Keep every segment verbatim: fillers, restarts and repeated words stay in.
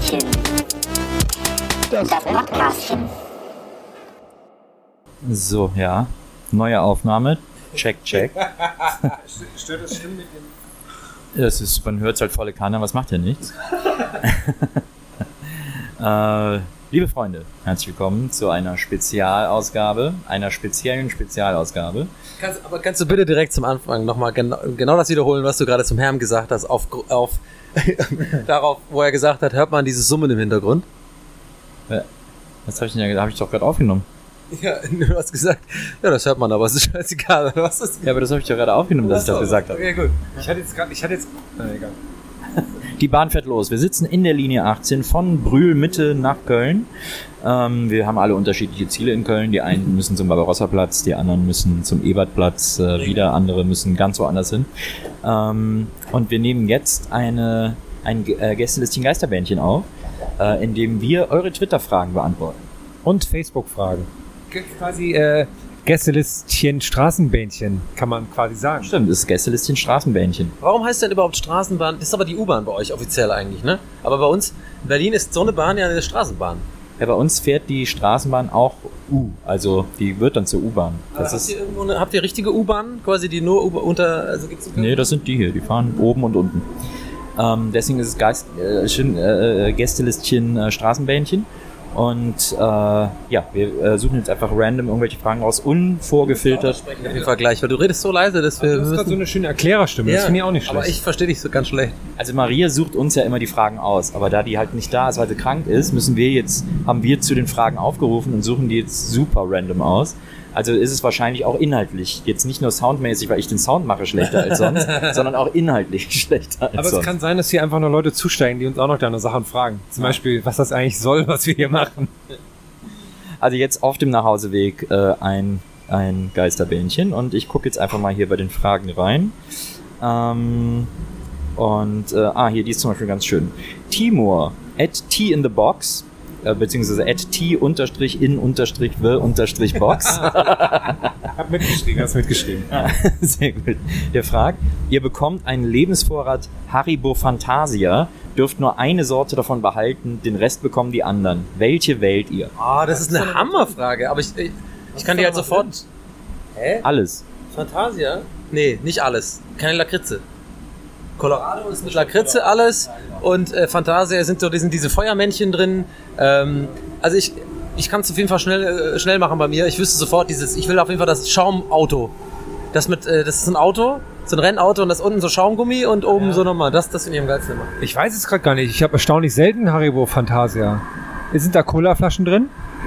Gästelistchen. Das Podcastchen. So, ja. Neue Aufnahme. Check, check. Stört das schlimm mit dem... Das ist, man hört es halt volle Kanne, aber es macht ja nichts. äh, liebe Freunde, herzlich willkommen zu einer Spezialausgabe, einer speziellen Spezialausgabe. Kannst, aber kannst du bitte direkt zum Anfang nochmal genau, genau das wiederholen, was du gerade zum Herrn gesagt hast, auf, auf darauf, wo er gesagt hat, hört man dieses Summen im Hintergrund? Ja, das habe ich, ja, hab ich doch gerade aufgenommen. Ja, du hast gesagt, ja, das hört man, aber es ist scheißegal. Was ist? Ja, aber das habe ich doch gerade aufgenommen, dass ich das gesagt habe. Okay, gut. Ich hatte jetzt gerade, ich hatte jetzt, na egal. Die Bahn fährt los. Wir sitzen in der Linie achtzehn von Brühl Mitte nach Köln. Ähm, wir haben alle unterschiedliche Ziele in Köln. Die einen müssen zum Barbarossa-Platz, die anderen müssen zum Ebertplatz, äh, wieder andere müssen ganz woanders hin. Ähm, und wir nehmen jetzt eine, ein äh, Gästelistchen Geisterbähnchen auf, äh, in dem wir eure Twitter-Fragen beantworten. Und Facebook-Fragen. Quasi äh, Gästelistchen Straßenbähnchen, kann man quasi sagen. Stimmt, das ist Gästelistchen Straßenbähnchen. Warum heißt denn überhaupt Straßenbahn? Das ist aber die U-Bahn bei euch offiziell eigentlich, ne? Aber bei uns, in Berlin ist so eine Bahn ja eine Straßenbahn. Ja, bei uns fährt die Straßenbahn auch U, also die wird dann zur U-Bahn. Das habt, ist, ihr irgendwo eine, habt ihr richtige U-Bahn, quasi die nur U- unter... Also gibt's nee, das sind die hier, die fahren oben und unten. Ähm, deswegen ist es Geist, äh, schön, äh, Gästelistchen äh, Straßenbähnchen. Und äh, ja, wir äh, suchen jetzt einfach random irgendwelche Fragen raus, unvorgefiltert. Auf jeden Fall gleich, weil du redest so leise, dass wir... Du hast gerade so eine schöne Erklärerstimme, ja, das finde ich auch nicht schlecht. aber ich verstehe dich so ganz schlecht. Also Maria sucht uns ja immer die Fragen aus, aber da die halt nicht da ist, weil sie krank ist, müssen wir jetzt, haben wir zu den Fragen aufgerufen und suchen die jetzt super random aus. Also ist es wahrscheinlich auch inhaltlich, jetzt nicht nur soundmäßig, weil ich den Sound mache schlechter als sonst, sondern auch inhaltlich schlechter als Aber sonst. es kann sein, dass hier einfach nur Leute zusteigen, die uns auch noch deine Sachen fragen. Zum Beispiel, was das eigentlich soll, was wir hier machen. Also jetzt auf dem Nachhauseweg äh, ein, ein Geisterbähnchen und ich gucke jetzt einfach mal hier bei den Fragen rein. Ähm, und, äh, ah, hier, die ist zum Beispiel ganz schön. Timur, at T in the Box, äh, beziehungsweise at T unterstrich in unterstrich the unterstrich Box. Hab mitgeschrieben, hast mitgeschrieben. Sehr gut. Der fragt, ihr bekommt einen Lebensvorrat Haribo Fantasia, dürft nur eine Sorte davon behalten, den Rest bekommen die anderen. Welche wählt ihr? Ah, oh, das ist eine Hammerfrage, aber ich, ich, ich kann die halt sofort... Hä? Alles. Fantasia? Nee, nicht alles. Keine Lakritze. Colorado ist mit Lakritze alles und äh, Fantasia sind so sind diese Feuermännchen drin. Ähm, also ich, ich kann es auf jeden Fall schnell, äh, schnell machen bei mir. Ich wüsste sofort dieses, ich will auf jeden Fall das Schaumauto. Das mit, äh, das ist ein Auto, so ein Rennauto und das unten so Schaumgummi und oben ja. so nochmal. Das, das finde ich am geilsten immer. Ich weiß es gerade gar nicht. Ich habe erstaunlich selten Haribo Fantasia. Sind da Colaflaschen drin?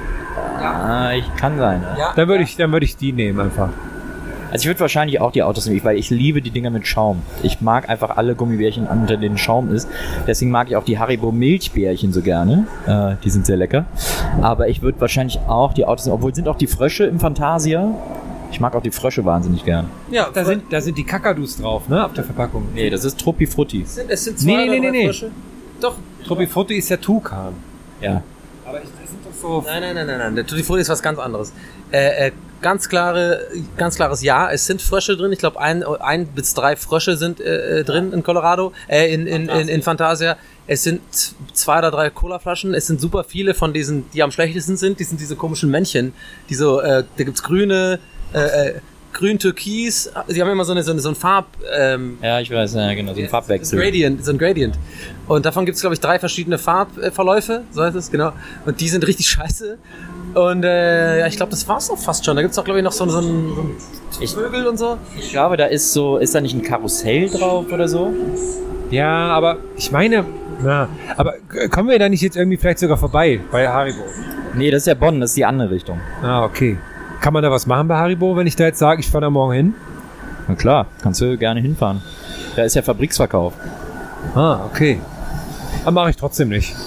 Ja, ich kann sein. Ja. Dann würde ich, dann würde ich die nehmen einfach. Also ich würde wahrscheinlich auch die Autos nehmen, weil ich liebe die Dinger mit Schaum. Ich mag einfach alle Gummibärchen, unter denen Schaum ist. Deswegen mag ich auch die Haribo Milchbärchen so gerne. Äh, die sind sehr lecker. Aber ich würde wahrscheinlich auch die Autos nehmen. Obwohl sind auch die Frösche im Fantasia. Ich mag auch die Frösche wahnsinnig gern. Ja, da sind, da sind die Kakadus drauf, ne, auf der Verpackung. Nee, das ist Truppi Frutti. Es sind, es sind zwei nee, oder nee, drei nee, nee. Frösche. Doch. Truppi Frutti ist ja Tukan. Ja. Aber ich, das sind doch so... Nein, nein, nein, nein, nein. Der Tutti Frutti ist was ganz anderes. Äh, äh, ganz klare, ganz klares Ja. Es sind Frösche drin. Ich glaube, ein, ein bis drei Frösche sind äh, drin in Colorado, äh, in, in, in, in Fantasia. Es sind zwei oder drei Colaflaschen. Es sind super viele von diesen, die am schlechtesten sind. Die sind diese komischen Männchen. Die so, äh, da gibt's grüne, äh, grün-türkis. Sie haben immer so eine, so eine, so ein Farb... Ähm, ja, ich weiß, ja, genau, so ein Farbwechsel. So ein Gradient, so ein Gradient. Und davon gibt es, glaube ich, drei verschiedene Farbverläufe, so heißt es, genau. Und die sind richtig scheiße. Und äh, ja, ich glaube, das war's auch fast schon. Da gibt es auch, glaube ich, noch so, so einen, so einen Vögel und so. Ich glaube, da ist so, ist da nicht ein Karussell drauf oder so? Ja, aber ich meine, na, aber kommen wir da nicht jetzt irgendwie vielleicht sogar vorbei bei Haribo? Nee, das ist ja Bonn, das ist die andere Richtung. Ah, okay. Kann man da was machen bei Haribo, wenn ich da jetzt sage, ich fahre da morgen hin? Na klar, kannst du gerne hinfahren. Da ist ja Fabriksverkauf. Ah, okay. Aber mache ich trotzdem nicht.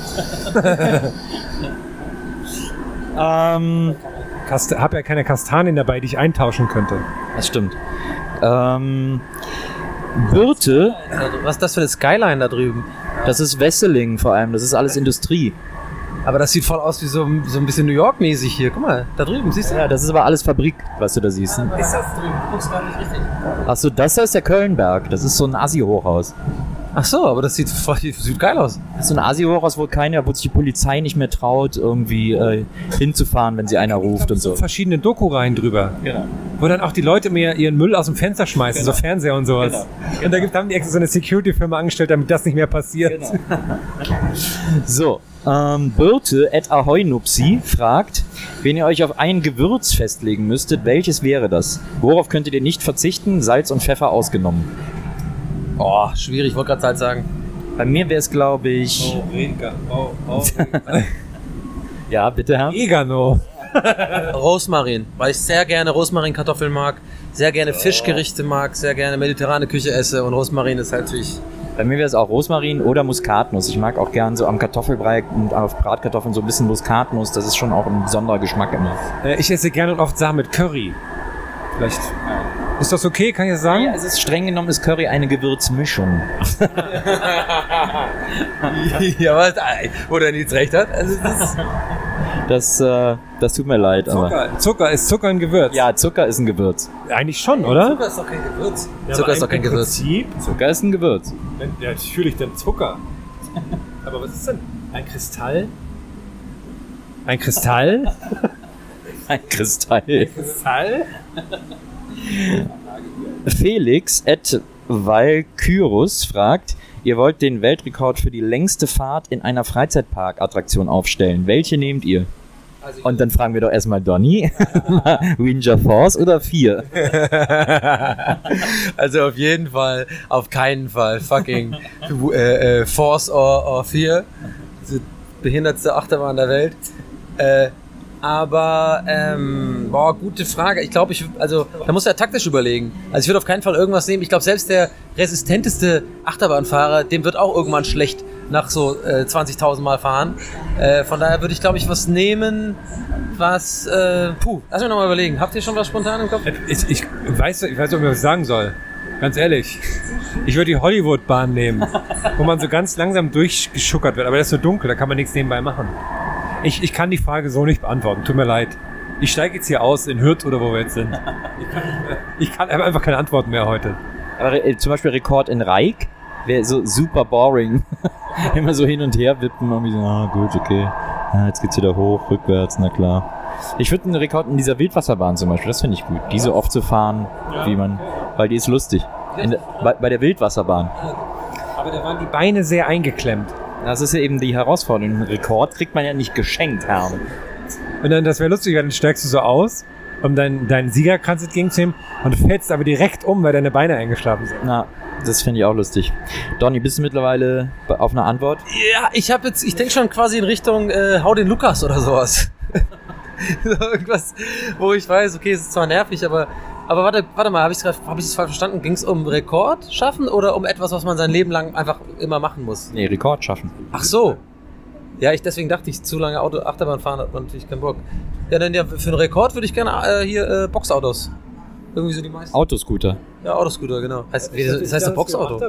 ähm, Kast- hab ja keine Kastanien dabei, die ich eintauschen könnte. Das stimmt. Ähm, Birte. Was ist das für eine Skyline da drüben? Das ist Wesseling vor allem, das ist alles Industrie. Aber das sieht voll aus wie so, so ein bisschen New York-mäßig hier. Guck mal, da drüben, siehst du? Ja, das ist aber alles Fabrik, was du da siehst. Ist das drüben? Du guckst gar nicht richtig. Achso, das da ist der Kölnberg. Das ist so ein Assi-Hochhaus. Ach so, aber das sieht, voll, sieht geil aus. Das ist so ein Asi-Hochhaus, wo keiner, wo sich die Polizei nicht mehr traut, irgendwie äh, hinzufahren, wenn sie einer ruft und so. Verschiedene Doku-Reihen drüber. Genau. Wo dann auch die Leute mir ihren Müll aus dem Fenster schmeißen, Genau. so Fernseher und sowas. Genau. Und da gibt, haben die extra so eine Security-Firma angestellt, damit das nicht mehr passiert. Genau. So, ähm, Birte at Ahoynupsi fragt, wenn ihr euch auf ein Gewürz festlegen müsstet, welches wäre das? Worauf könntet ihr nicht verzichten? Salz und Pfeffer ausgenommen. Oh, schwierig, ich wollte gerade Salz sagen. Bei mir wäre es, glaube ich... Oh, Rega. Oh, oh. Ja, bitte, Herr. Egano. Rosmarin, weil ich sehr gerne Rosmarinkartoffeln mag, sehr gerne Fischgerichte mag, sehr gerne mediterrane Küche esse und Rosmarin ist halt natürlich... Bei mir wäre es auch Rosmarin oder Muskatnuss. Ich mag auch gern so am Kartoffelbrei und auf Bratkartoffeln so ein bisschen Muskatnuss. Das ist schon auch ein besonderer Geschmack immer. Äh, ich esse gerne und oft Sachen mit Curry. Vielleicht. Ist das okay? Kann ich das sagen? Ja, es ist streng genommen ist Curry eine Gewürzmischung. Ja, was, wo der nichts recht hat. Also das ist Das, äh, das tut mir leid. Aber Zucker. Zucker. Ist Zucker ein Gewürz? ja, Zucker ist ein Gewürz. Eigentlich schon, oder? Zucker ist doch kein Gewürz. Ja, Zucker aber ist doch kein im Gewürz. Prinzip, Zucker ist ein Gewürz. wenn, ja, natürlich dann Zucker. Aber was ist denn? Ein Kristall? Ein Kristall? Ein Kristall. Kristall? Felix at Valkyrus fragt, ihr wollt den Weltrekord für die längste Fahrt in einer Freizeitparkattraktion aufstellen. Welche nehmt ihr? Und dann fragen wir doch erstmal Donny. Ranger Force oder vier? Also auf jeden Fall, auf keinen Fall fucking äh, äh, Force or, or vier. Die behindertste Achterbahn der Welt. Äh, aber, ähm, boah, gute Frage. Ich glaube, ich, also, da muss er taktisch überlegen. Also ich würde auf keinen Fall irgendwas nehmen. Ich glaube, selbst der resistenteste Achterbahnfahrer, dem wird auch irgendwann schlecht nach so äh, zwanzigtausend Mal fahren. Äh, von daher würde ich, glaube ich, was nehmen, was, äh, puh, lass mich nochmal überlegen. Habt ihr schon was spontan im Kopf? Ich, ich, weiß, ich weiß nicht, ob ich was sagen soll. Ganz ehrlich. Ich würde die Hollywood-Bahn nehmen, wo man so ganz langsam durchgeschuckert wird. Aber das ist so dunkel, da kann man nichts nebenbei machen. Ich, ich kann die Frage so nicht beantworten. Tut mir leid. Ich steige jetzt hier aus in Hürth oder wo wir jetzt sind. Ich kann, ich kann einfach keine Antworten mehr heute. Aber äh, zum Beispiel Rekord in Reik wäre so super boring. Immer so hin und her wippen und wie so, ah gut, okay. Ja, jetzt geht's wieder hoch, rückwärts, na klar. Ich würde einen Rekord in dieser Wildwasserbahn zum Beispiel, das finde ich gut. Die so oft zu fahren, wie man, weil die ist lustig. In der, bei, bei der Wildwasserbahn. Aber da waren die Beine sehr eingeklemmt. Das ist ja eben die Herausforderung. Einen Rekord kriegt man ja nicht geschenkt, Herr. Und dann, das wäre lustig, weil dann steigst du so aus, um deinen, deinen Siegerkranz entgegenzunehmen und du fällst aber direkt um, weil deine Beine eingeschlafen sind. Na, das finde ich auch lustig. Donny, bist du mittlerweile auf eine Antwort? Ja, ich habe jetzt, ich denke schon quasi in Richtung äh, Hau den Lukas oder sowas. So irgendwas, wo ich weiß, okay, es ist zwar nervig, aber aber warte, warte mal, habe ich es hab ich's falsch verstanden? Ging es um Rekord schaffen oder um etwas, was man sein Leben lang einfach immer machen muss? Nee, Rekord schaffen. Ach so. Ja, ich deswegen dachte ich, zu lange Auto Achterbahn fahren hat man natürlich keinen Bock. Ja, dann ja, für einen Rekord würde ich gerne äh, hier äh, Boxautos. Irgendwie so die meisten. Autoscooter. Ja, Autoscooter, genau. Heißt, wie, das heißt doch Boxauto.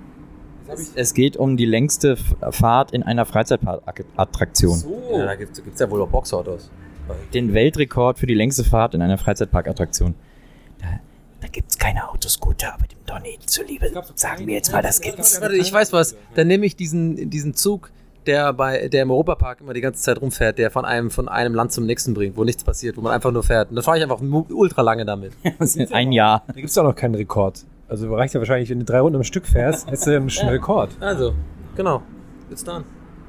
Es geht um die längste F- Fahrt in einer Freizeitparkattraktion. So. Ja, da gibt es ja wohl auch Boxautos. Den Weltrekord für die längste Fahrt in einer Freizeitparkattraktion. Da, da gibt es keine Autoscooter, aber dem Donny zuliebe sagen wir jetzt mal, das gibt's. Warte, ich weiß was. Dann nehme ich diesen, diesen Zug, der bei der im Europapark immer die ganze Zeit rumfährt, der von einem von einem Land zum nächsten bringt, wo nichts passiert, wo man einfach nur fährt. Und dann fahre ich einfach mu- ultra lange damit. Ein Jahr. Da gibt es auch noch keinen Rekord. Also reicht ja wahrscheinlich, wenn du drei Runden am Stück fährst, hättest du einen ja. Rekord. Also, genau. Bis dann.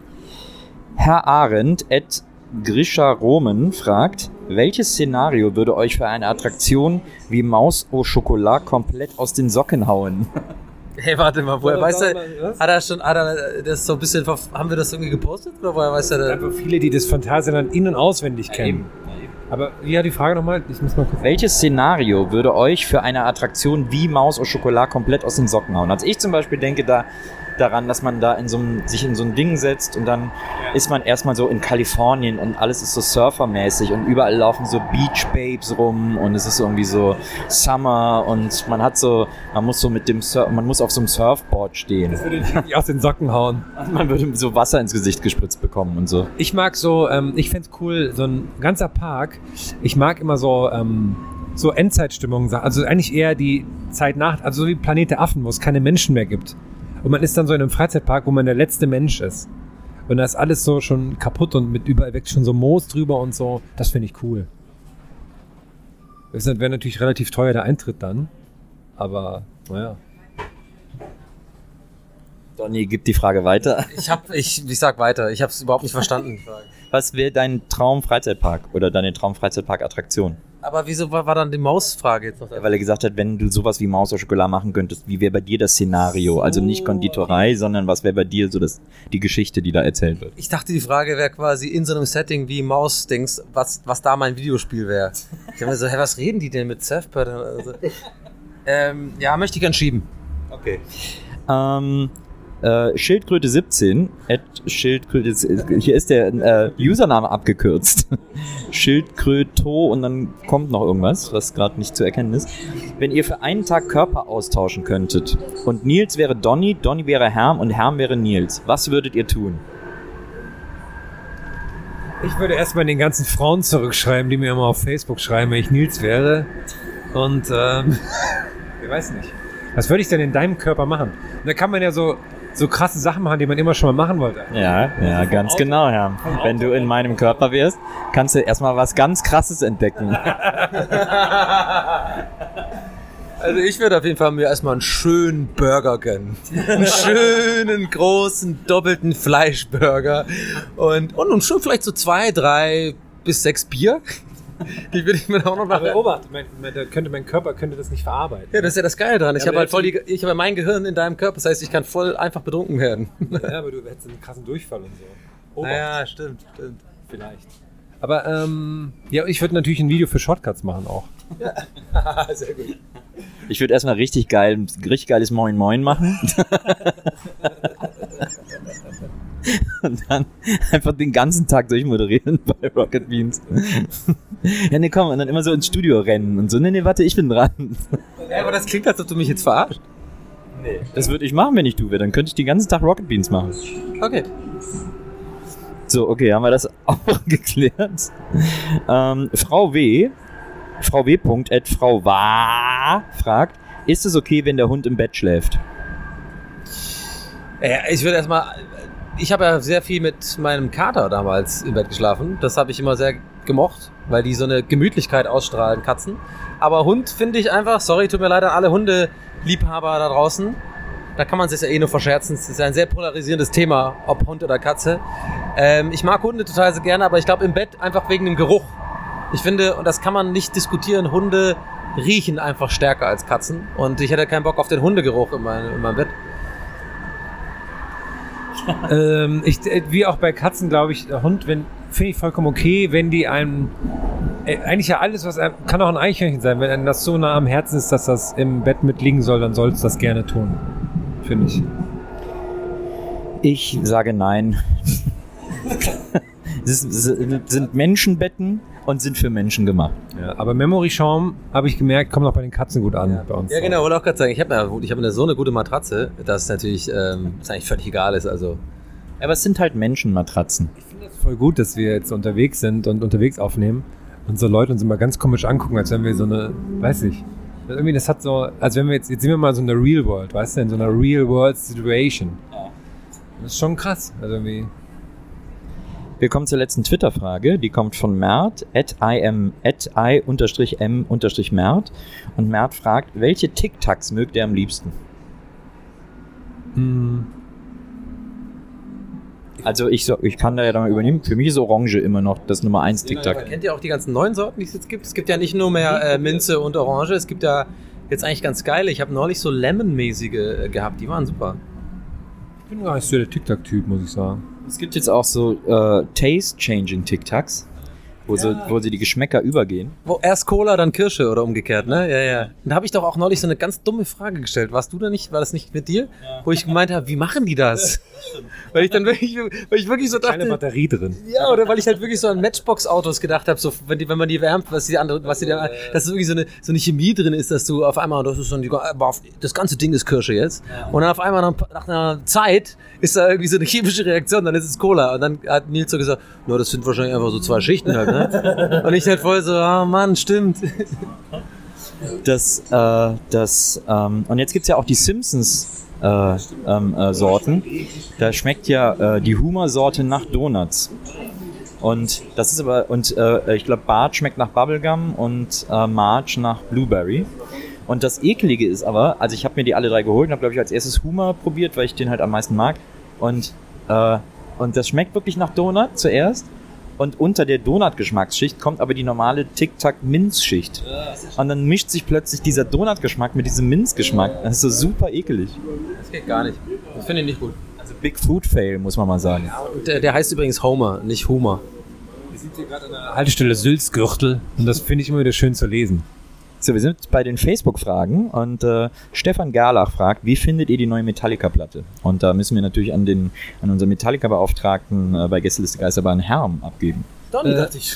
Herr Arendt at Grisha Roman fragt, welches Szenario würde euch für eine Attraktion wie Maus au Chocolat komplett aus den Socken hauen? Hey, warte mal, woher weiß er, Was? hat er schon, hat er das so ein bisschen, verf- haben wir das irgendwie gepostet? Oder woher weiß er Es das? gibt einfach viele, die das Phantasialand in- und auswendig kennen. Aber wie hat die Frage nochmal? Ich muss mal kurz. Welches Szenario würde euch für eine Attraktion wie Maus au Chocolat komplett aus den Socken hauen? Also ich zum Beispiel denke da daran, dass man da in so einem, sich in so ein Ding setzt und dann ist man erstmal so in Kalifornien und alles ist so surfermäßig und überall laufen so Beach Babes rum und es ist irgendwie so Summer und man hat so, man muss so mit dem Sur- man muss auf so einem Surfboard stehen. Das würde ich wirklich aus den Socken hauen. Man würde so Wasser ins Gesicht gespritzt bekommen und so. Ich mag so, ähm, ich fänd's cool, so ein ganzer Park. Ich mag immer so, ähm, so Endzeitstimmung, also eigentlich eher die Zeit nach, also so wie Planet der Affen, wo es keine Menschen mehr gibt. Und man ist dann so in einem Freizeitpark, wo man der letzte Mensch ist. Und da ist alles so schon kaputt und mit überall wächst schon so Moos drüber und so. Das finde ich cool. Das wäre natürlich relativ teuer, der Eintritt dann. Aber, naja. Donny, gib die Frage weiter. Ich hab, ich, ich sag weiter. Ich habe es überhaupt nicht verstanden. Die Frage. Was wäre dein Traum-Freizeitpark oder deine Traum-Freizeitpark-Attraktion? Aber wieso war, war dann die Mausfrage jetzt noch? Weil er gesagt hat, wenn du sowas wie Maus oder Schokolade machen könntest, wie wäre bei dir das Szenario? Also nicht Konditorei, sondern was wäre bei dir so das, die Geschichte, die da erzählt wird? Ich dachte, die Frage wäre quasi in so einem Setting wie Maus-Dings, was, was da mein Videospiel wäre. Ich habe mir so, hä, was reden die denn mit Surfbird? Also, ähm, ja, möchte ich gern schieben. Okay. Ähm, äh, Schildkröte siebzehn, at Schildkröte, hier ist der äh, Username abgekürzt. Schildkröto und dann kommt noch irgendwas, was gerade nicht zu erkennen ist. Wenn ihr für einen Tag Körper austauschen könntet und Nils wäre Donny, Donny wäre Herm und Herm wäre Nils, was würdet ihr tun? Ich würde erstmal den ganzen Frauen zurückschreiben, die mir immer auf Facebook schreiben, wenn ich Nils wäre. Und, ähm, ich weiß nicht. Was würde ich denn in deinem Körper machen? Und da kann man ja so, so krasse Sachen machen, die man immer schon mal machen wollte. Ja, ja, ganz genau, Herm. Wenn du in meinem Körper wärst, kannst du erstmal was ganz Krasses entdecken. Also ich würde auf jeden Fall mir erstmal einen schönen Burger gönnen. Einen schönen, großen, doppelten Fleischburger. Und, und, und schon vielleicht so zwei, drei bis sechs Bier. Die würde ich mir auch noch machen. Aber Obacht, mein, mein, da könnte, mein Körper könnte das nicht verarbeiten. Ja, das ist ja das Geile dran. Ich Ja, habe aber halt voll die, ich habe mein Gehirn in deinem Körper. Das heißt, ich kann voll einfach betrunken werden. Ja, aber du hättest einen krassen Durchfall und so. Obacht. Ja, stimmt, stimmt. Vielleicht. Aber, ähm, ja, ich würde natürlich ein Video für Shortcuts machen auch. Sehr gut. Ich würde erstmal richtig geil, richtig geiles Moin Moin machen. Und dann einfach den ganzen Tag durchmoderieren bei Rocket Beans. Ja, ne, komm, und dann immer so ins Studio rennen und so, ne, ne, warte, ich bin dran. Ja, aber das klingt, als ob du mich jetzt verarscht. Nee. Das würde ich machen, wenn ich du wäre. Dann könnte ich den ganzen Tag Rocket Beans machen. Okay. So, okay, haben wir das auch geklärt. Ähm, Frau W. Frau W. at Frau Wa fragt, ist es okay, wenn der Hund im Bett schläft? Ja, ich würde erstmal. Ich habe ja sehr viel mit meinem Kater damals im Bett geschlafen. Das habe ich immer sehr gemocht, weil die so eine Gemütlichkeit ausstrahlen, Katzen. Aber Hund finde ich einfach, sorry, tut mir leid an alle Hundeliebhaber da draußen. Da kann man sich ja eh nur verscherzen. Es ist ein sehr polarisierendes Thema, ob Hund oder Katze. Ähm, ich mag Hunde total sehr gerne, aber ich glaube im Bett einfach wegen dem Geruch. Ich finde, und das kann man nicht diskutieren, Hunde riechen einfach stärker als Katzen. Und ich hätte keinen Bock auf den Hundegeruch in meinem, in meinem Bett. ähm, ich, wie auch bei Katzen, glaube ich, der Hund, wenn, finde ich vollkommen okay, wenn die einem, äh, eigentlich ja alles, was einem, kann auch ein Eichhörnchen sein, wenn einem das so nah am Herzen ist, dass das im Bett mitliegen soll, dann soll es das gerne tun, finde ich. Ich sage nein. Es sind Menschenbetten und sind für Menschen gemacht. Ja, aber Memory Schaum, habe ich gemerkt, kommt auch bei den Katzen gut an, ja, bei uns. Ja, genau, wollte auch gerade sagen, ich habe ja, ich hab eine, so eine gute Matratze, dass es natürlich ähm, dass eigentlich völlig egal ist. Also. Aber es sind halt Menschenmatratzen. Ich finde das voll gut, dass wir jetzt unterwegs sind und unterwegs aufnehmen und so Leute uns immer ganz komisch angucken, als wenn wir so eine, weiß ich, irgendwie das hat so, als wenn wir jetzt, jetzt sind wir mal so in der Real World, weißt du, in so einer Real World Situation. Ja. Das ist schon krass, also irgendwie. Wir kommen zur letzten Twitter-Frage. Die kommt von Mert, at im, at i unterstrich m unterstrich Mert. Und Mert fragt, welche Tic-Tacs mögt ihr am liebsten? Mm. Also ich, so, ich kann da ja dann mal übernehmen. Für mich ist Orange immer noch das Nummer eins Tic-Tac. Kennt ihr auch die ganzen neuen Sorten, die es jetzt gibt? Es gibt ja nicht nur mehr äh, Minze und Orange, es gibt ja jetzt eigentlich ganz geile. Ich habe neulich so Lemon-mäßige äh, gehabt, die waren super. Ich bin gar nicht so der Tic-Tac-Typ, muss ich sagen. Es gibt jetzt auch so äh, Taste-Changing Tic-Tacs, wo, ja. so, wo sie die Geschmäcker übergehen. Wo erst Cola, dann Kirsche oder umgekehrt, ne? Ja, ja. Und da habe ich doch auch neulich so eine ganz dumme Frage gestellt. Warst du da nicht? War das nicht mit dir? Ja. Wo ich gemeint habe, wie machen die das? Weil ich dann wirklich, weil ich wirklich so dachte... Keine Batterie drin. Ja, oder weil ich halt wirklich so an Matchbox-Autos gedacht habe, so, wenn, die, wenn man die wärmt, was die andere, was die da, dass wirklich so eine, so eine Chemie drin ist, dass du auf einmal, das ist so ein, das ganze Ding ist Kirsche jetzt. Ja. Und dann auf einmal nach, nach einer Zeit ist da irgendwie so eine chemische Reaktion, dann ist es Cola. Und dann hat Nils so gesagt, no, das sind wahrscheinlich einfach so zwei Schichten halt, ne? Und ich halt voll so, ah, oh Mann, stimmt. das, äh, das, ähm, und jetzt gibt's ja auch die Simpsons äh, ähm, äh, Sorten. Da schmeckt ja äh, die Humor-Sorte nach Donuts. Und das ist aber, und äh, ich glaube, Bart schmeckt nach Bubblegum und äh, Marge nach Blueberry. Und das Eklige ist aber, also ich habe mir die alle drei geholt und habe, glaube ich, als erstes Humor probiert, weil ich den halt am meisten mag. Und, äh, und das schmeckt wirklich nach Donut zuerst. Und unter der Donut-Geschmacksschicht kommt aber die normale Tic-Tac-Minz-Schicht. Und dann mischt sich plötzlich dieser Donut-Geschmack mit diesem Minz-Geschmack. Das ist so super ekelig. Das geht gar nicht. Das finde ich nicht gut. Also Big Food Fail, muss man mal sagen. Und der, der heißt übrigens Homer, nicht Humor. Wir sind hier gerade an der Haltestelle Sülzgürtel und das finde ich immer wieder schön zu lesen. So, wir sind bei den Facebook-Fragen und äh, Stefan Gerlach fragt, wie findet ihr die neue Metallica-Platte? Und da müssen wir natürlich an den an unseren Metallica-Beauftragten äh, bei Gästeliste Geisterbahn Herm abgeben. Donny, Äh, dachte ich.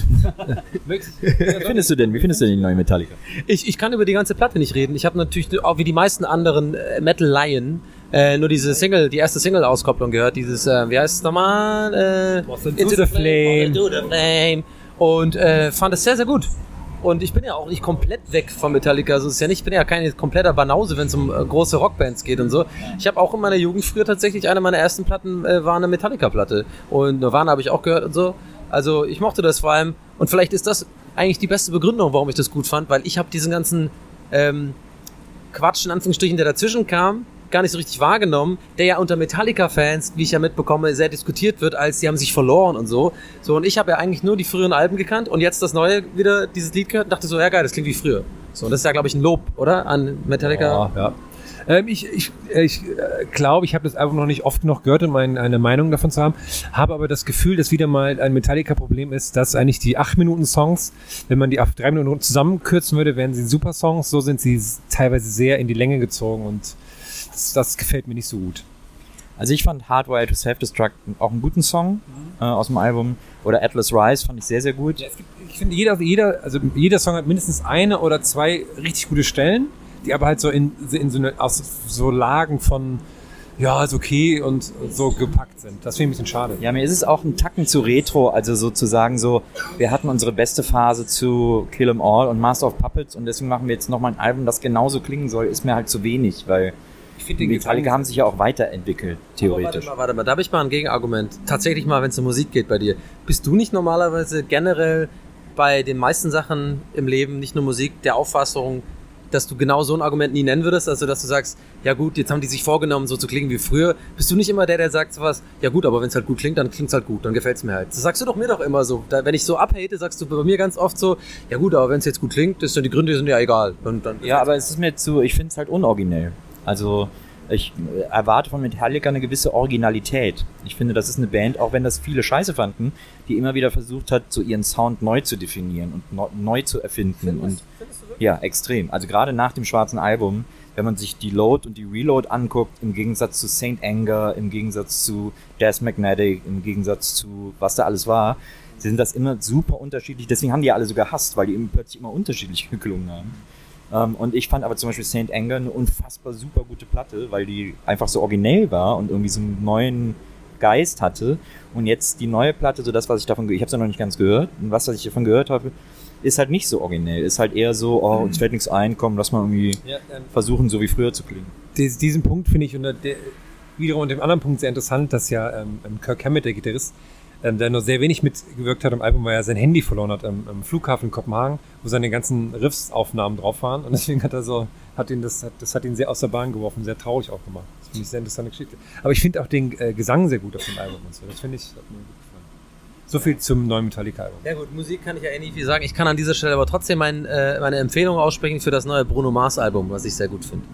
Wie findest du denn? Wie findest du denn die neue Metallica? ich. Ich kann über die ganze Platte nicht reden. Ich habe natürlich auch wie die meisten anderen äh, Metal-Laien äh, nur diese Single, die erste Single-Auskopplung gehört. Dieses, äh, wie heißt es nochmal? Äh, Into the Flame. Into the Flame. Und äh, fand es sehr, sehr gut. Und ich bin ja auch nicht komplett weg von Metallica. Also es ist ja nicht, ich bin ja kein kompletter Banause, wenn es um äh, große Rockbands geht und so. Ich habe auch in meiner Jugend früher tatsächlich, eine meiner ersten Platten äh, war eine Metallica-Platte. Und Nirvana habe ich auch gehört und so. Also ich mochte das vor allem. Und vielleicht ist das eigentlich die beste Begründung, warum ich das gut fand, weil ich habe diesen ganzen ähm, Quatsch in Anführungsstrichen, der dazwischen kam, gar nicht so richtig wahrgenommen, der ja unter Metallica-Fans, wie ich ja mitbekomme, sehr diskutiert wird, als sie haben sich verloren und so. So, und ich habe ja eigentlich nur die früheren Alben gekannt und jetzt das neue wieder, dieses Lied gehört, dachte so, ja geil, das klingt wie früher. So, und das ist ja, glaube ich, ein Lob, oder? An Metallica. Ja, ja. Ähm, ich ich, ich äh, glaube, ich habe das einfach noch nicht oft genug gehört, um mein, eine Meinung davon zu haben, habe aber das Gefühl, dass wieder mal ein Metallica-Problem ist, dass eigentlich die acht Minuten Songs, wenn man die auf drei Minuten zusammenkürzen würde, wären sie super Songs, so sind sie teilweise sehr in die Länge gezogen und das, das gefällt mir nicht so gut. Also ich fand Hardwired to Self-Destruct auch einen guten Song äh, aus dem Album. Oder Atlas Rise fand ich sehr, sehr gut. Ja, es gibt, ich finde, jeder, jeder, also jeder Song hat mindestens eine oder zwei richtig gute Stellen, die aber halt so in, in so, eine, aus so Lagen von, ja, ist okay und so gepackt sind. Das finde ich ein bisschen schade. Ja, mir ist es auch ein Tacken zu retro, also sozusagen so, wir hatten unsere beste Phase zu Kill 'Em All und Master of Puppets und deswegen machen wir jetzt nochmal ein Album, das genauso klingen soll, ist mir halt zu wenig, weil Ich finde die Metallica haben sich ja auch weiterentwickelt, theoretisch. Warte mal, warte mal, da habe ich mal ein Gegenargument. Tatsächlich mal, wenn es um Musik geht bei dir. Bist du nicht normalerweise generell bei den meisten Sachen im Leben, nicht nur Musik, der Auffassung, dass du genau so ein Argument nie nennen würdest? Also, dass du sagst, ja gut, jetzt haben die sich vorgenommen, so zu klingen wie früher. Bist du nicht immer der, der sagt sowas, ja gut, aber wenn es halt gut klingt, dann klingt es halt gut, dann gefällt es mir halt. Das sagst du doch mir doch immer so. Da, wenn ich so abhate, sagst du bei mir ganz oft so, ja gut, aber wenn es jetzt gut klingt, ist dann die Gründe sind ja egal. Und dann Ja, aber es ist mir zu, ich finde es halt unoriginell. Also ich erwarte von Metallica eine gewisse Originalität. Ich finde, das ist eine Band, auch wenn das viele scheiße fanden, die immer wieder versucht hat, so ihren Sound neu zu definieren und no, neu zu erfinden. Und ja, extrem. Also gerade nach dem schwarzen Album, wenn man sich die Load und die Reload anguckt, im Gegensatz zu Saint Anger, im Gegensatz zu Death Magnetic, im Gegensatz zu was da alles war, sind das immer super unterschiedlich. Deswegen haben die ja alle so gehasst, weil die eben plötzlich immer unterschiedlich geklungen haben. Um, und ich fand aber zum Beispiel Saint Anger eine unfassbar super gute Platte, weil die einfach so originell war und irgendwie so einen neuen Geist hatte. Und jetzt die neue Platte, so das, was ich davon gehört, ich habe es ja noch nicht ganz gehört, und was, was ich davon gehört habe, ist halt nicht so originell. Ist halt eher so, oh, uns fällt nichts ein, komm, lass mal irgendwie Ja, ähm, versuchen, so wie früher zu klingen. Dies, diesen Punkt finde ich unter der, wiederum unter dem anderen Punkt sehr interessant, dass ja ähm, Kirk Hammett, der Gitarrist, ähm, der nur sehr wenig mitgewirkt hat am Album, weil er sein Handy verloren hat am, am Flughafen in Kopenhagen, wo seine ganzen Riffs-Aufnahmen drauf waren und deswegen hat er so, hat ihn das, hat, das hat ihn sehr aus der Bahn geworfen, sehr traurig auch gemacht. Das finde ich eine sehr interessante Geschichte. Aber ich finde auch den äh, Gesang sehr gut auf dem Album und so. Das finde ich, hat mir gut gefallen. So viel zum neuen Metallica-Album. Ja gut, Musik kann ich ja eh nicht viel sagen. Ich kann an dieser Stelle aber trotzdem mein, äh, meine Empfehlung aussprechen für das neue Bruno Mars Album, was ich sehr gut finde.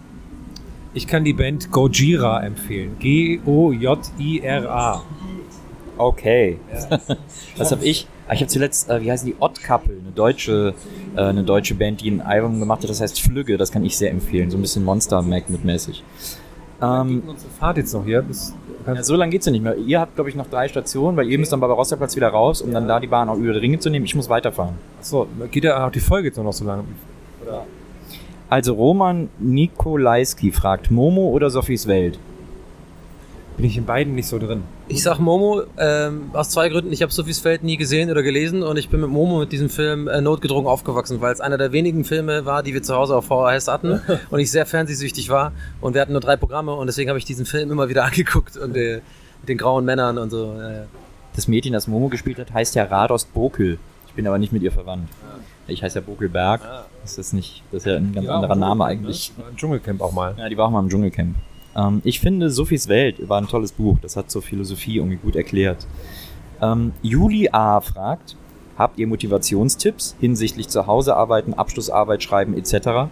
Ich kann die Band Gojira empfehlen. G O J I R A. Okay. Was habe ich? Ich habe zuletzt, äh, wie heißen die, Odd Couple, eine deutsche, äh, eine deutsche Band, die ein Album gemacht hat, das heißt Flügge, das kann ich sehr empfehlen, so ein bisschen Monster Magnet mäßig. Ähm, Unsere Fahrt jetzt noch hier. Bis, ja, so lange geht's ja nicht mehr. Ihr habt, glaube ich, noch drei Stationen, weil ihr müsst am Barbarossa-Platz wieder raus, um dann da die Bahn auch über die Ringe zu nehmen. Ich muss weiterfahren. Achso, geht ja auch die Folge jetzt nur noch so lange? Oder? Also Roman Nikolaiski fragt, Momo oder Sophies Welt? bin ich in beiden nicht so drin. Ich sag Momo, ähm, aus zwei Gründen. Ich habe Sophies Feld nie gesehen oder gelesen und ich bin mit Momo mit diesem Film äh, notgedrungen aufgewachsen, weil es einer der wenigen Filme war, die wir zu Hause auf V H S hatten und ich sehr fernsehsüchtig war und wir hatten nur drei Programme und deswegen habe ich diesen Film immer wieder angeguckt und äh, mit den grauen Männern und so. Äh. Das Mädchen, das Momo gespielt hat, heißt ja Radost Bokel. Ich bin aber nicht mit ihr verwandt. Ich heiße ja Bokelberg. Das ist nicht, das ist ja ein ganz Ja, anderer Name ne? eigentlich. War im Dschungelcamp auch mal. Ja, die war auch mal im Dschungelcamp. Ähm, ich finde, Sophies Welt war ein tolles Buch. Das hat so Philosophie irgendwie gut erklärt. Ähm, Juli A. fragt, habt ihr Motivationstipps hinsichtlich zu Hause arbeiten, Abschlussarbeit schreiben et cetera?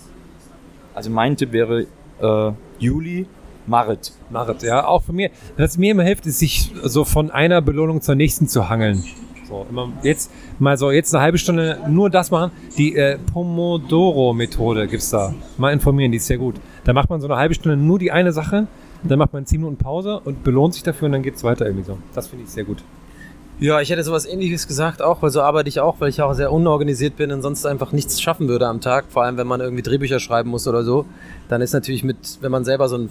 Also mein Tipp wäre äh, Juli, Marit. Marit, ja, auch von mir. Was mir immer hilft, ist, sich so von einer Belohnung zur nächsten zu hangeln. So, immer jetzt mal so, jetzt eine halbe Stunde nur das machen. Die äh, Pomodoro-Methode gibt's da. Mal informieren, die ist sehr gut. Da macht man so eine halbe Stunde nur die eine Sache, dann macht man zehn Minuten Pause und belohnt sich dafür und dann geht's weiter irgendwie so. Das finde ich sehr gut. Ja, ich hätte sowas Ähnliches gesagt auch, weil so arbeite ich auch, weil ich auch sehr unorganisiert bin und sonst einfach nichts schaffen würde am Tag. Vor allem, wenn man irgendwie Drehbücher schreiben muss oder so. Dann ist natürlich mit, wenn man selber so ein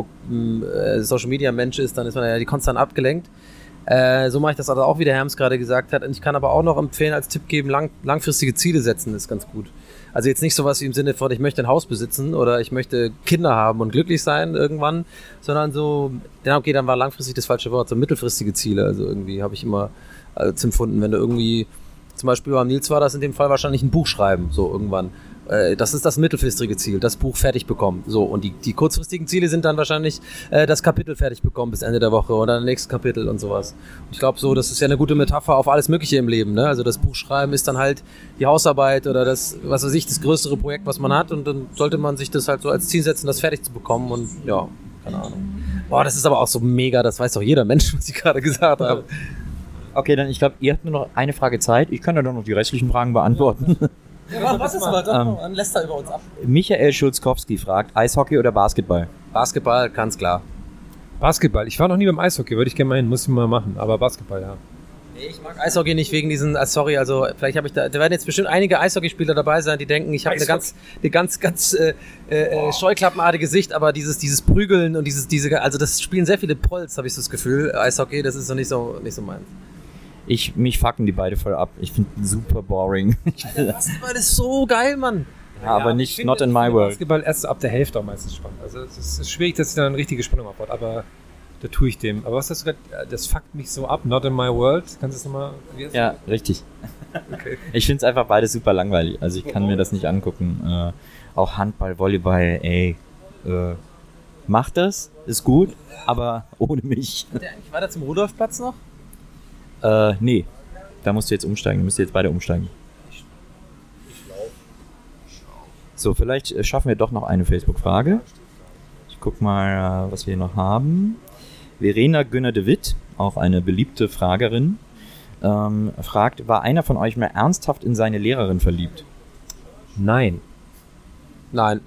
Facebook-Social-Media-Mensch ist, dann ist man ja die konstant abgelenkt. Äh, so mache ich das also auch, wie der Herms gerade gesagt hat. Und ich kann aber auch noch empfehlen, als Tipp geben, lang, langfristige Ziele setzen ist ganz gut. Also jetzt nicht sowas wie im Sinne von, ich möchte ein Haus besitzen oder ich möchte Kinder haben und glücklich sein irgendwann, sondern so, ja okay, dann war langfristig das falsche Wort, so mittelfristige Ziele. Also irgendwie habe ich immer als empfunden, wenn du irgendwie, zum Beispiel beim Nils war das in dem Fall wahrscheinlich ein Buch schreiben, so irgendwann. Äh, das ist das mittelfristige Ziel, das Buch fertig bekommen. So, und die, die kurzfristigen Ziele sind dann wahrscheinlich äh, das Kapitel fertig bekommen bis Ende der Woche oder das nächste Kapitel und sowas. Und ich glaube so, das ist ja eine gute Metapher auf alles Mögliche im Leben. Ne? Also das Buch schreiben ist dann halt die Hausarbeit oder das, was weiß ich, das größere Projekt, was man hat und dann sollte man sich das halt so als Ziel setzen, das fertig zu bekommen und ja, keine Ahnung. Boah, das ist aber auch so mega, das weiß doch jeder Mensch, was ich gerade gesagt habe. Okay, dann ich glaube, ihr habt nur noch eine Frage Zeit. Ich kann ja dann noch die restlichen Fragen beantworten. Ja, was ist mal? Dann ähm, lässt er über uns ab. Michael Schulzkowski fragt, Eishockey oder Basketball? Basketball, ganz klar. Basketball. Ich war noch nie beim Eishockey, würde ich gerne mal hin, muss ich mal machen. Aber Basketball, ja. Nee, ich mag Eishockey nicht wegen diesen, sorry, also vielleicht habe ich da, da werden jetzt bestimmt einige Eishockeyspieler dabei sein, die denken, ich habe eine ganz, eine ganz, ganz äh, äh, scheuklappenartige Sicht, aber dieses, dieses Prügeln und dieses, diese, also das spielen sehr viele Prols, habe ich so das Gefühl. Eishockey, das ist so nicht so, nicht so meins. Ich, mich fucken die beide voll ab. Ich finde super boring. Basketball ist so geil, Mann. Ja, aber nicht, not in my world. Basketball erst ab der Hälfte auch meistens spannend. Also es ist schwierig, dass ich dann eine richtige Spannung aufbaut, aber da tue ich dem. Aber was hast du gerade, das fuckt mich so ab, not in my world. Kannst du das nochmal? Ja, richtig. Okay. Ich finde es einfach beides super langweilig. Also ich kann mir das nicht angucken. Äh, auch Handball, Volleyball, ey. Äh, mach das, ist gut, aber ohne mich. Hat der eigentlich weiter zum Rudolfplatz noch? Äh, nee. Da musst du jetzt umsteigen. Da müsst ihr jetzt beide umsteigen. So, vielleicht äh, schaffen wir doch noch eine Facebook-Frage. Ich guck mal, äh, was wir hier noch haben. Verena Günner de Witt, auch eine beliebte Fragerin, ähm, fragt, war einer von euch mal ernsthaft in seine Lehrerin verliebt? Nein. Nein.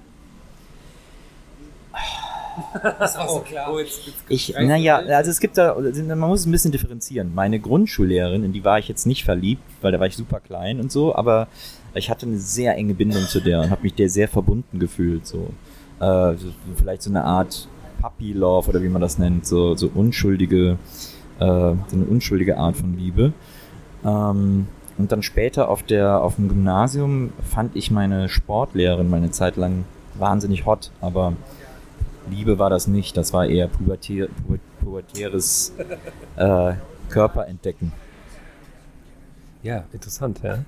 Das war so klar. Oh, jetzt, jetzt Ich, naja, also es gibt da, man muss es ein bisschen differenzieren. Meine Grundschullehrerin, in die war ich jetzt nicht verliebt, weil da war ich super klein und so, aber ich hatte eine sehr enge Bindung zu der und habe mich der sehr verbunden gefühlt. So. Äh, so vielleicht so eine Art Puppy-Love oder wie man das nennt, so, so unschuldige, äh, so eine unschuldige Art von Liebe. Ähm, und dann später auf der, auf dem Gymnasium fand ich meine Sportlehrerin meine Zeit lang wahnsinnig hot, aber Liebe war das nicht, das war eher pubertär, pu- pubertäres äh, Körperentdecken. Ja, interessant, ja.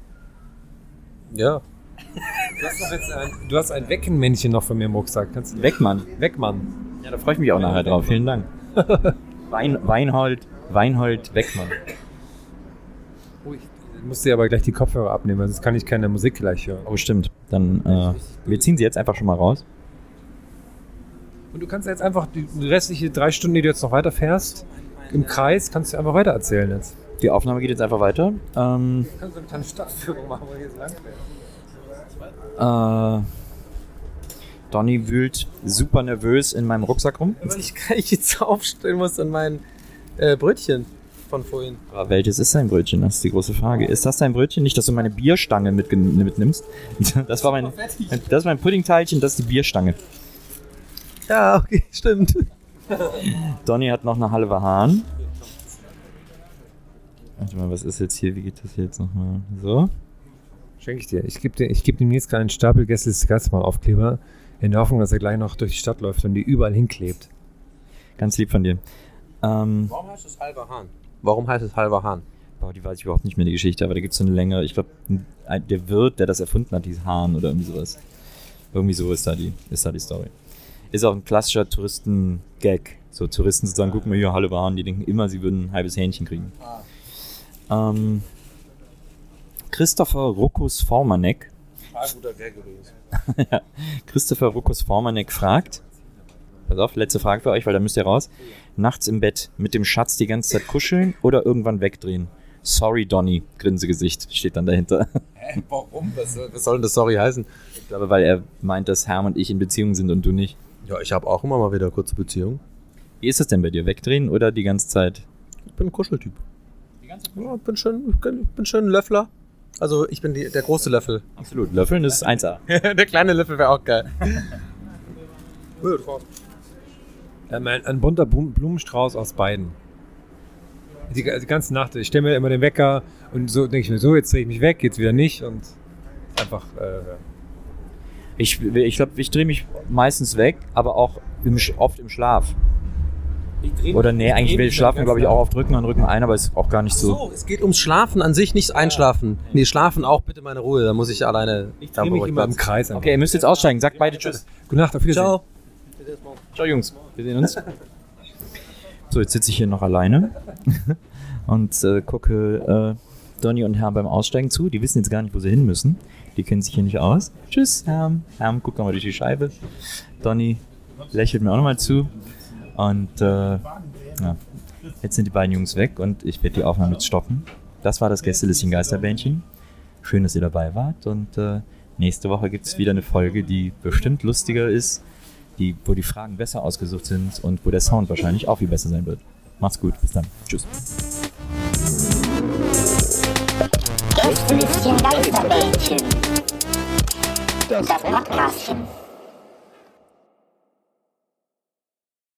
Ja. Du hast, noch jetzt ein, du hast ein Weckenmännchen noch von mir im Rucksack. Kannst du Weckmann. Weckmann. Ja, da freue ich mich auch nachher drauf. Vielen Dank. Wein, Weinhold, Weinhold Weckmann. Oh, ich muss dir aber gleich die Kopfhörer abnehmen, sonst kann ich keine Musik gleich hören. Oh, stimmt. Dann, äh, wir ziehen sie jetzt einfach schon mal raus. Und du kannst jetzt einfach die restliche drei Stunden, die du jetzt noch weiterfährst, im Kreis, kannst du einfach weiter erzählen jetzt. Die Aufnahme geht jetzt einfach weiter. Ähm, Du kannst so eine kleine Stadtführung machen, wo du jetzt lang äh, Donny wühlt super nervös in meinem Rucksack rum. Weil ich gar nicht jetzt aufstellen muss und mein äh, Brötchen von vorhin. Aber welches ist dein Brötchen? Das ist die große Frage. Ist das dein Brötchen? Nicht, dass du meine Bierstange mitge- mitnimmst. Das war mein, das ist mein Puddingteilchen, das ist die Bierstange. Ja, okay, stimmt. Donny hat noch eine halbe Hahn. Warte mal, was ist jetzt hier? Wie geht das jetzt nochmal? So. Schenke ich dir. Ich gebe dir, ich gebe dem nächsten einen Stapel Gästeliste Geisterbahn Aufkleber, in der Hoffnung, dass er gleich noch durch die Stadt läuft und die überall hinklebt. Ganz lieb von dir. Ähm, Warum heißt es halber Hahn? Warum heißt es halber Hahn? boah, die weiß ich überhaupt nicht mehr, die Geschichte, aber da gibt es so eine längere, ich glaube, der Wirt, der das erfunden hat, dieses Hahn oder irgendwie sowas. Irgendwie so ist da die, ist da die Story. Ist auch ein klassischer Touristen-Gag. So Touristen sozusagen, guck mal hier, halber Hahn, die denken immer, sie würden ein halbes Hähnchen kriegen. Ah. Ähm, Christopher Ruckus Formanek. Total guter Gag übrigens. ja, Christopher Ruckus Formanek fragt, pass auf, letzte Frage für euch, weil da müsst ihr raus. Nachts im Bett mit dem Schatz die ganze Zeit kuscheln oder irgendwann wegdrehen? Sorry, Donny, Grinsegesicht, steht dann dahinter. Hä, warum? Was soll, was soll denn das Sorry heißen? Ich glaube, weil er meint, dass Herm und ich in Beziehung sind und du nicht. Ja, ich habe auch immer mal wieder kurze Beziehungen. Wie ist das denn bei dir? Wegdrehen oder die ganze Zeit? Ich bin ein Kuscheltyp. Die ganze Zeit? Ja, ich bin schön, ich bin, ich bin schön ein Löffler. Also ich bin die, der große Löffel. Absolut, Löffeln ist eins A. Der kleine Löffel wäre auch geil. Ähm, ein, ein bunter Blum- Blumenstrauß aus beiden. Die, die ganze Nacht. Ich stelle mir immer den Wecker und so denke ich mir so, jetzt drehe ich mich weg, jetzt wieder nicht und einfach. Äh, Ich glaube, ich, glaub, ich drehe mich meistens weg, aber auch im, Sch- oft im Schlaf. Oder nee, eigentlich will ich schlafen, glaube ich, auch auf Rücken und Rücken ein, aber ist auch gar nicht so. So, es geht ums Schlafen an sich, nicht Einschlafen. Nee, schlafen auch, bitte meine Ruhe, da muss ich alleine... ich drehe mich immer im Kreis. Okay, ihr müsst jetzt aussteigen. Sagt beide Tschüss. Gute Nacht, auf Wiedersehen. Ciao. Ciao, Jungs. Wir sehen uns. So, jetzt sitze ich hier noch alleine und äh, gucke äh, Donny und Herm beim Aussteigen zu. Die wissen jetzt gar nicht, wo sie hin müssen. Die kennen sich hier nicht aus. Tschüss, Herm. Herm, guck nochmal durch die Scheibe. Donny lächelt mir auch nochmal zu. Und äh, ja, jetzt sind die beiden Jungs weg und ich werde die Aufnahme jetzt stoppen. Das war das Gästelistchen Geisterbändchen. Schön, dass ihr dabei wart. Und äh, nächste Woche gibt es wieder eine Folge, die bestimmt lustiger ist, die, wo die Fragen besser ausgesucht sind und wo der Sound wahrscheinlich auch viel besser sein wird. Macht's gut, bis dann. Tschüss. Gästelistchen Geisterbällchen. Das Podcastchen.